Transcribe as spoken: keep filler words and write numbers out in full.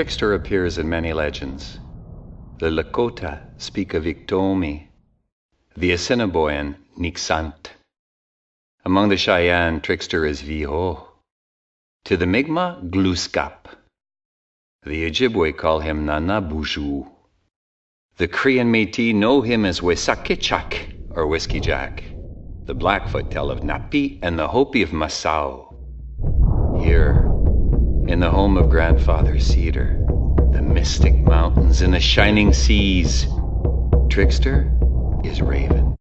Trickster appears in many legends. The Lakota speak of Iktomi, the Assiniboine Niksant. Among the Cheyenne, Trickster is Viho. To the Mi'kmaq, Glooscap. The Ojibwe call him Nanabuju. The Cree and Métis know him as Wesakichak, or Whiskey Jack. The Blackfoot tell of Napi and the Hopi of Masao. Here, in the home of Grandfather Cedar, the mystic mountains and the shining seas, Trickster is Raven.